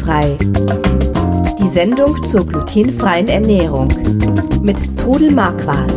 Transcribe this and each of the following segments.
Glutenfrei. Die Sendung zur glutenfreien Ernährung mit Trudel Marquardt.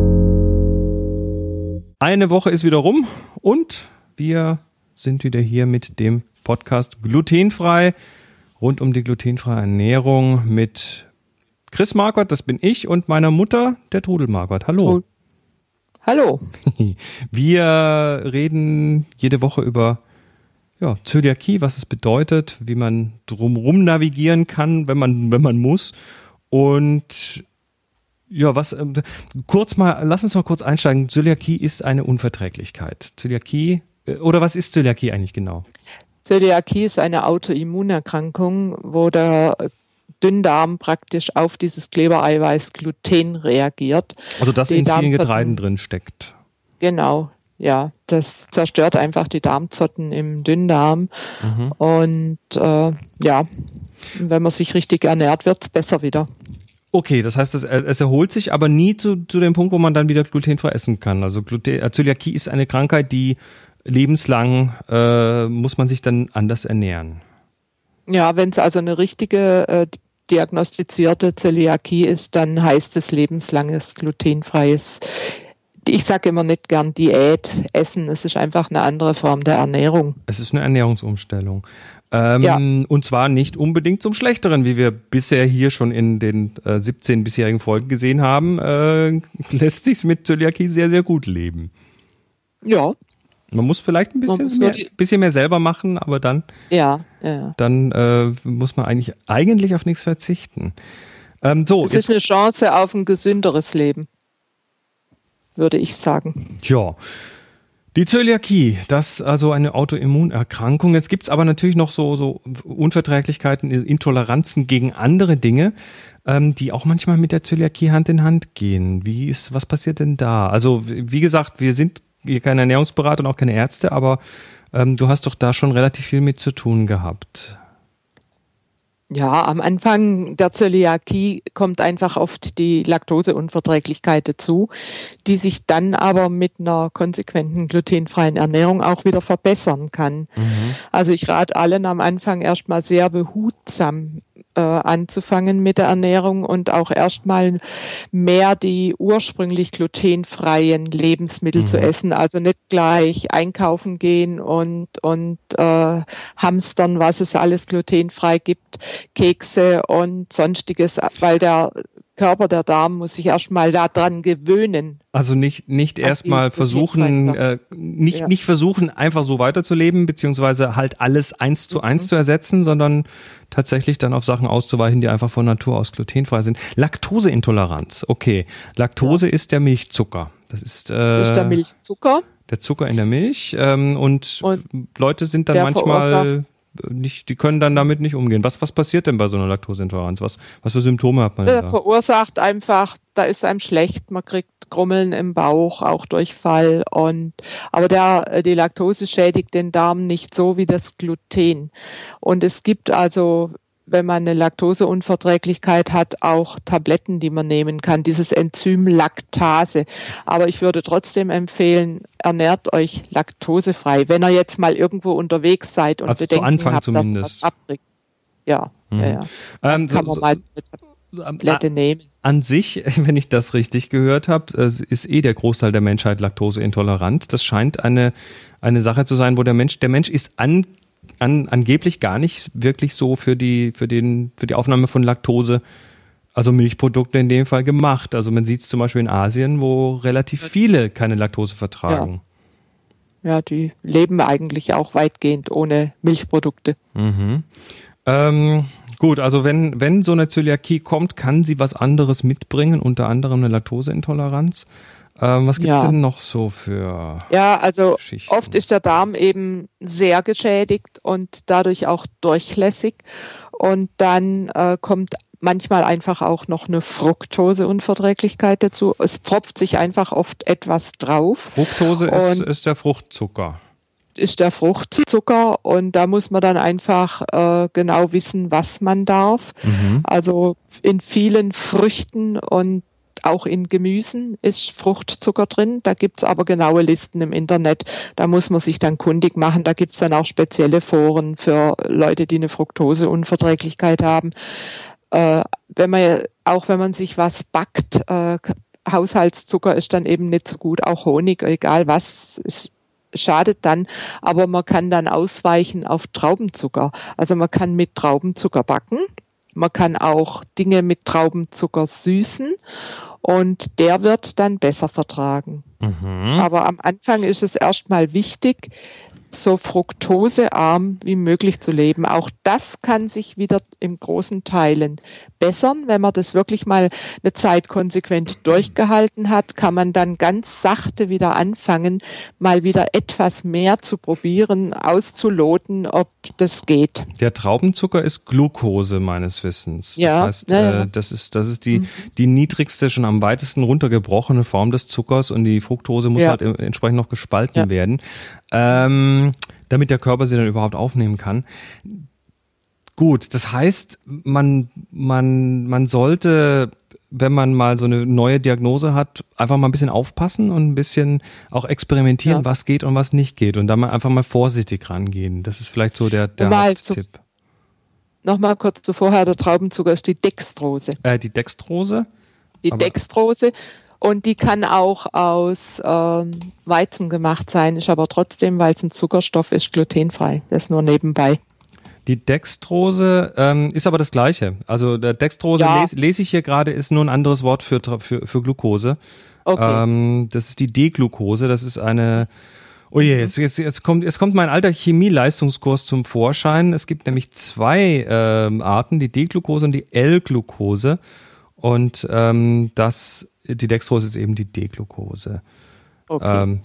Eine Woche ist wieder rum und wir sind wieder hier mit dem Podcast Glutenfrei rund um die glutenfreie Ernährung mit Chris Marquardt, das bin ich, und meiner Mutter, der Trudel Marquardt. Hallo. Hallo. Wir reden jede Woche über Zöliakie, was es bedeutet, wie man drumherum navigieren kann, wenn man muss. Und lass uns mal kurz einsteigen. Zöliakie ist eine Unverträglichkeit. Was ist Zöliakie eigentlich genau? Zöliakie ist eine Autoimmunerkrankung, wo der Dünndarm praktisch auf dieses Klebereiweiß Gluten reagiert. Also das in vielen Getreiden drin steckt. Genau, ja. Das zerstört einfach die Darmzotten im Dünndarm. Mhm. Und wenn man sich richtig ernährt, wird es besser wieder. Okay, das heißt, es erholt sich, aber nie zu dem Punkt, wo man dann wieder glutenfrei essen kann. Also Zöliakie ist eine Krankheit, die lebenslang muss man sich dann anders ernähren. Ja, wenn es also eine richtige diagnostizierte Zöliakie ist, dann heißt es lebenslanges glutenfreies. Ich sage immer nicht gern Diät essen, es ist einfach eine andere Form der Ernährung. Es ist eine Ernährungsumstellung. Und zwar nicht unbedingt zum Schlechteren, wie wir bisher hier schon in den 17 bisherigen Folgen gesehen haben, lässt sich mit Zöliakie sehr, sehr gut leben. Ja. Man muss vielleicht ein bisschen mehr selber machen, aber dann muss man eigentlich auf nichts verzichten. Es ist eine Chance auf ein gesünderes Leben, würde ich sagen. Tja, die Zöliakie, das ist also eine Autoimmunerkrankung. Jetzt gibt es aber natürlich noch so Unverträglichkeiten, Intoleranzen gegen andere Dinge, die auch manchmal mit der Zöliakie Hand in Hand gehen. Was passiert denn da? Also wie gesagt, wir sind hier keine Ernährungsberater und auch keine Ärzte, aber du hast doch da schon relativ viel mit zu tun gehabt. Ja, am Anfang der Zöliakie kommt einfach oft die Laktoseunverträglichkeit dazu, die sich dann aber mit einer konsequenten glutenfreien Ernährung auch wieder verbessern kann. Mhm. Also ich rate allen am Anfang erstmal sehr behutsam anzufangen mit der Ernährung und auch erstmal mehr die ursprünglich glutenfreien Lebensmittel zu essen. Also nicht gleich einkaufen gehen und hamstern, was es alles glutenfrei gibt, Kekse und sonstiges, weil der Körper, der Darm muss sich erstmal daran gewöhnen. Also nicht erstmal versuchen, nicht versuchen, einfach so weiterzuleben, beziehungsweise halt alles 1:1 zu ersetzen, sondern tatsächlich dann auf Sachen auszuweichen, die einfach von Natur aus glutenfrei sind. Laktoseintoleranz, okay. Laktose ist der Milchzucker. Das ist der Milchzucker. Der Zucker in der Milch und Leute sind dann manchmal die können dann damit nicht umgehen. Was passiert denn bei so einer Laktoseintoleranz? Was für Symptome hat man denn da? Verursacht einfach, da ist einem schlecht, man kriegt Grummeln im Bauch, auch Durchfall aber die Laktose schädigt den Darm nicht so wie das Gluten. Und es gibt also, wenn man eine Laktoseunverträglichkeit hat, auch Tabletten, die man nehmen kann, dieses Enzym Laktase. Aber ich würde trotzdem empfehlen, ernährt euch laktosefrei, wenn ihr jetzt mal irgendwo unterwegs seid und also Bedenken zu Anfang habt, zumindest. dass man abkriegt. Ja. Kann man mal so eine Tablette nehmen. An sich, wenn ich das richtig gehört habe, ist der Großteil der Menschheit laktoseintolerant. Das scheint eine Sache zu sein, wo der Mensch ist angeblich gar nicht wirklich so für die Aufnahme von Laktose, also Milchprodukte in dem Fall, gemacht. Also man sieht es zum Beispiel in Asien, wo relativ viele keine Laktose vertragen. Ja, die leben eigentlich auch weitgehend ohne Milchprodukte. Mhm. Gut, also wenn so eine Zöliakie kommt, kann sie was anderes mitbringen, unter anderem eine Laktoseintoleranz. Was gibt es denn noch so für Geschichten? Oft ist der Darm eben sehr geschädigt und dadurch auch durchlässig. Und dann kommt manchmal einfach auch noch eine Fructoseunverträglichkeit dazu. Es pfropft sich einfach oft etwas drauf. Fructose ist der Fruchtzucker. Ist der Fruchtzucker und da muss man dann einfach genau wissen, was man darf. Mhm. Also in vielen Früchten und auch in Gemüsen ist Fruchtzucker drin. Da gibt's aber genaue Listen im Internet. Da muss man sich dann kundig machen. Da gibt's dann auch spezielle Foren für Leute, die eine Fructoseunverträglichkeit haben. Wenn man sich was backt, Haushaltszucker ist dann eben nicht so gut. Auch Honig, egal was, ist schadet dann, aber man kann dann ausweichen auf Traubenzucker. Also man kann mit Traubenzucker backen, man kann auch Dinge mit Traubenzucker süßen und der wird dann besser vertragen. Aber am Anfang ist es erstmal wichtig, so fruktosearm wie möglich zu leben. Auch das kann sich wieder in großen Teilen bessern. Wenn man das wirklich mal eine Zeit konsequent durchgehalten hat, kann man dann ganz sachte wieder anfangen, mal wieder etwas mehr zu probieren, auszuloten, ob das geht. Der Traubenzucker ist Glucose meines Wissens. Ja, das heißt, das ist die niedrigste, schon am weitesten runtergebrochene Form des Zuckers und die Fructose muss halt entsprechend noch gespalten werden. Damit der Körper sie dann überhaupt aufnehmen kann. Gut, das heißt, man sollte, wenn man mal so eine neue Diagnose hat, einfach mal ein bisschen aufpassen und ein bisschen auch experimentieren, was geht und was nicht geht und dann mal einfach mal vorsichtig rangehen. Das ist vielleicht so der Haupttipp. Nochmal kurz zuvor, der Traubenzucker ist die Dextrose. Die Dextrose? Die Dextrose. Und die kann auch aus Weizen gemacht sein, ist aber trotzdem, weil es ein Zuckerstoff ist, glutenfrei. Das nur nebenbei. Die Dextrose ist aber das Gleiche. Also der Dextrose lese ich hier gerade, ist nur ein anderes Wort für Glucose. Okay. Das ist die D-Glucose. Das ist eine. Oh je, jetzt kommt mein alter Chemieleistungskurs zum Vorschein. Es gibt nämlich zwei Arten, die D-Glucose und die L-Glucose. Und die Dextrose ist eben die D-Glucose. Okay.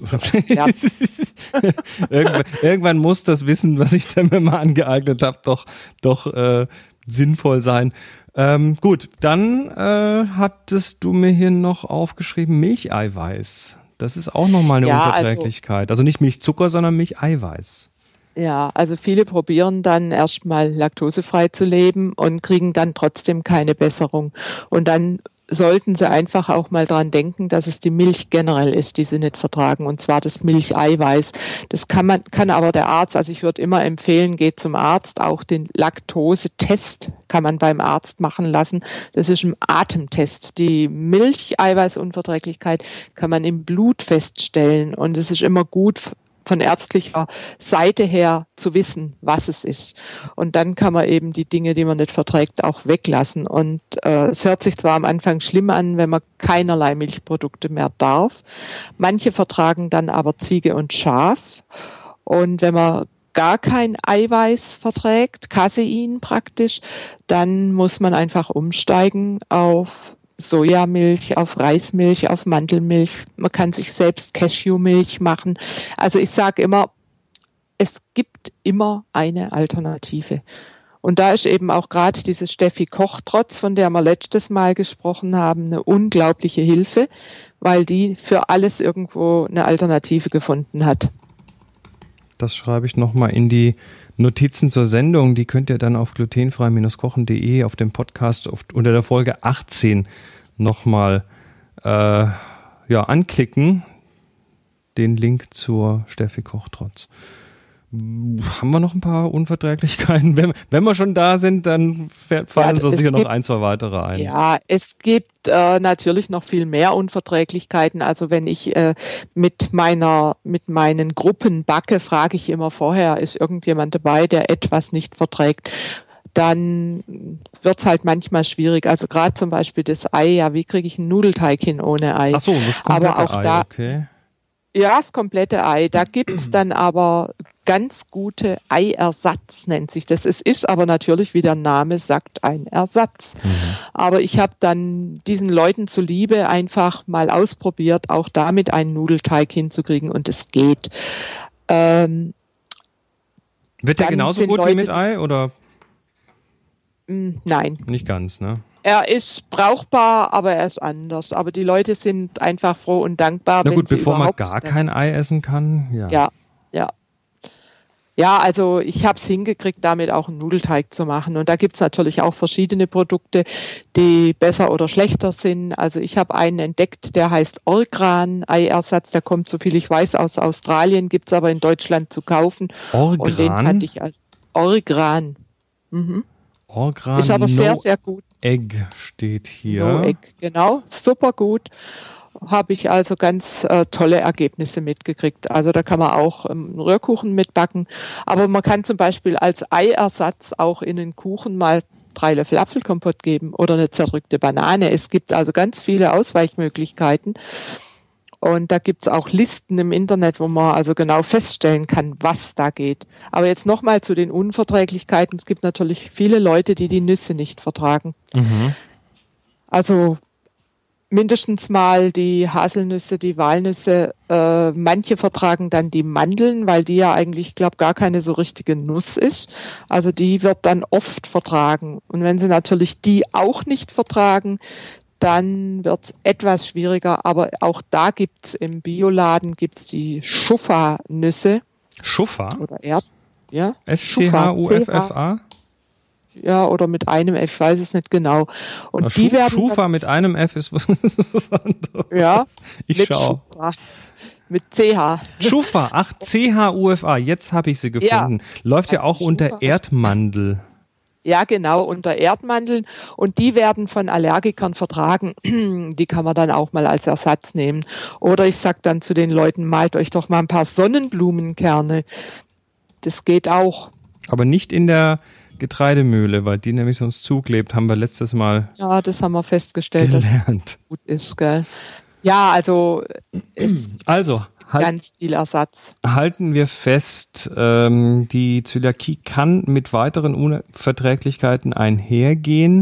Irgendwann muss das Wissen, was ich da mir mal angeeignet habe, doch sinnvoll sein. Gut, dann hattest du mir hier noch aufgeschrieben Milcheiweiß. Das ist auch nochmal eine Unverträglichkeit. Also nicht Milchzucker, sondern Milcheiweiß. Ja, also viele probieren dann erstmal laktosefrei zu leben und kriegen dann trotzdem keine Besserung. Und dann sollten sie einfach auch mal dran denken, dass es die Milch generell ist, die sie nicht vertragen, und zwar das Milcheiweiß. Das kann aber der Arzt, also ich würde immer empfehlen, geht zum Arzt, auch den Laktosetest kann man beim Arzt machen lassen. Das ist ein Atemtest. Die Milcheiweißunverträglichkeit kann man im Blut feststellen und es ist immer gut, von ärztlicher Seite her zu wissen, was es ist. Und dann kann man eben die Dinge, die man nicht verträgt, auch weglassen. Und es hört sich zwar am Anfang schlimm an, wenn man keinerlei Milchprodukte mehr darf. Manche vertragen dann aber Ziege und Schaf. Und wenn man gar kein Eiweiß verträgt, Casein praktisch, dann muss man einfach umsteigen auf Sojamilch, auf Reismilch, auf Mandelmilch. Man kann sich selbst Cashewmilch machen. Also ich sage immer, es gibt immer eine Alternative. Und da ist eben auch gerade diese Steffi Koch-Trotz, von der wir letztes Mal gesprochen haben, eine unglaubliche Hilfe, weil die für alles irgendwo eine Alternative gefunden hat. Das schreibe ich nochmal in die Notizen zur Sendung. Die könnt ihr dann auf glutenfrei-kochen.de auf dem Podcast unter der Folge 18 nochmal anklicken. Den Link zur Steffi Koch-Trotz. Haben wir noch ein paar Unverträglichkeiten? Wenn wir schon da sind, dann fallen so sicher noch ein, zwei weitere ein. Ja, es gibt natürlich noch viel mehr Unverträglichkeiten. Also wenn ich mit meinen Gruppen backe, frage ich immer vorher, ist irgendjemand dabei, der etwas nicht verträgt? Dann wird's halt manchmal schwierig. Also gerade zum Beispiel das Ei, ja, wie kriege ich einen Nudelteig hin ohne Ei? Ach so, das komplette aber auch Ei, okay. Ja, das komplette Ei. Da gibt's dann aber ganz gute Eiersatz, nennt sich das. Es ist aber natürlich, wie der Name sagt, ein Ersatz. Aber ich habe dann diesen Leuten zuliebe einfach mal ausprobiert, auch damit einen Nudelteig hinzukriegen, und es geht. Wird der genauso gut wie mit Ei, oder? Nein. Nicht ganz, ne? Er ist brauchbar, aber er ist anders. Aber die Leute sind einfach froh und dankbar. Na gut, bevor man gar kein Ei essen kann, ja. Ja, also ich habe es hingekriegt, damit auch einen Nudelteig zu machen. Und da gibt es natürlich auch verschiedene Produkte, die besser oder schlechter sind. Also ich habe einen entdeckt, der heißt Orgran Eiersatz. Der kommt, soviel ich weiß, aus Australien, gibt es aber in Deutschland zu kaufen. Orgran? Und den hatte ich als Orgran. Mhm. Orgran, ist aber sehr, sehr gut. Egg steht hier. No Egg, genau. Super gut. Habe ich also ganz tolle Ergebnisse mitgekriegt. Also da kann man auch Rührkuchen mitbacken. Aber man kann zum Beispiel als Eiersatz auch in den Kuchen mal 3 Löffel Apfelkompott geben oder eine zerdrückte Banane. Es gibt also ganz viele Ausweichmöglichkeiten. Und da gibt es auch Listen im Internet, wo man also genau feststellen kann, was da geht. Aber jetzt nochmal zu den Unverträglichkeiten. Es gibt natürlich viele Leute, die die Nüsse nicht vertragen. Mhm. Also mindestens mal die Haselnüsse, die Walnüsse. Manche vertragen dann die Mandeln, weil die ja eigentlich, ich glaube, gar keine so richtige Nuss ist. Also die wird dann oft vertragen. Und wenn sie natürlich die auch nicht vertragen, dann wird es etwas schwieriger. Aber auch da gibt es im Bioladen die Schuffa-Nüsse. Schuffa? Oder ja. S-C-H-U-F-F-A? Ja, oder mit einem F, ich weiß es nicht genau. Und die werden Schufa mit einem F ist was anderes. Ja, ich schaue. Mit CH. Schufa, ach, C-H-U-F-A, jetzt habe ich sie gefunden. Ja. Läuft ja auch unter Erdmandel. Ja, genau, unter Erdmandeln. Und die werden von Allergikern vertragen. Die kann man dann auch mal als Ersatz nehmen. Oder ich sage dann zu den Leuten, malt euch doch mal ein paar Sonnenblumenkerne. Das geht auch. Aber nicht in der Getreidemühle, weil die nämlich sonst zuklebt, haben wir letztes Mal festgestellt, gelernt. Dass es gut ist, gell? Ja, also ganz viel Ersatz. Halten wir fest, die Zöliakie kann mit weiteren Unverträglichkeiten einhergehen,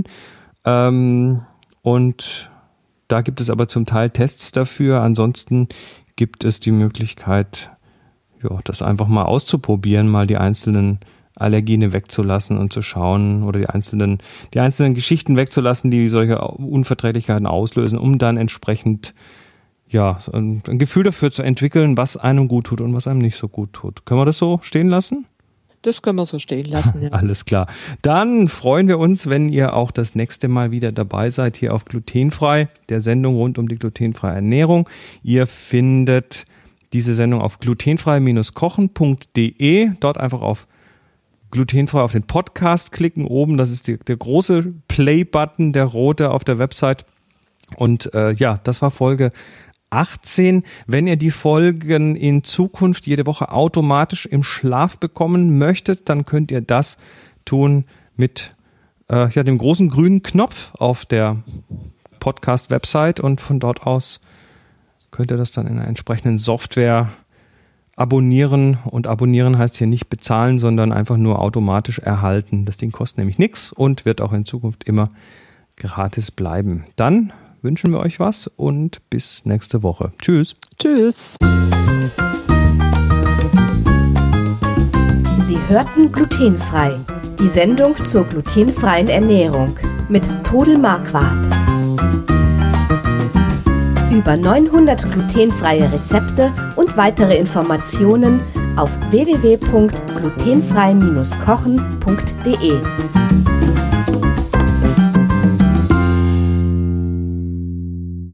und da gibt es aber zum Teil Tests dafür. Ansonsten gibt es die Möglichkeit, das einfach mal auszuprobieren, mal die einzelnen Allergene wegzulassen und zu schauen oder die einzelnen Geschichten wegzulassen, die solche Unverträglichkeiten auslösen, um dann entsprechend ein Gefühl dafür zu entwickeln, was einem gut tut und was einem nicht so gut tut. Können wir das so stehen lassen? Das können wir so stehen lassen, ja. Alles klar. Dann freuen wir uns, wenn ihr auch das nächste Mal wieder dabei seid hier auf Glutenfrei, der Sendung rund um die glutenfreie Ernährung. Ihr findet diese Sendung auf glutenfrei-kochen.de. Dort einfach auf Glutenfrei auf den Podcast klicken oben. Das ist der große Play-Button, der rote auf der Website. Und das war Folge 18. Wenn ihr die Folgen in Zukunft jede Woche automatisch im Schlaf bekommen möchtet, dann könnt ihr das tun mit dem großen grünen Knopf auf der Podcast-Website, und von dort aus könnt ihr das dann in einer entsprechenden Software abonnieren. Und abonnieren heißt hier nicht bezahlen, sondern einfach nur automatisch erhalten. Das Ding kostet nämlich nichts und wird auch in Zukunft immer gratis bleiben. Dann wünschen wir euch was und bis nächste Woche. Tschüss. Tschüss. Sie hörten Glutenfrei, die Sendung zur glutenfreien Ernährung mit Trudel Marquardt. Über 900 glutenfreie Rezepte und weitere Informationen auf www.glutenfrei-kochen.de.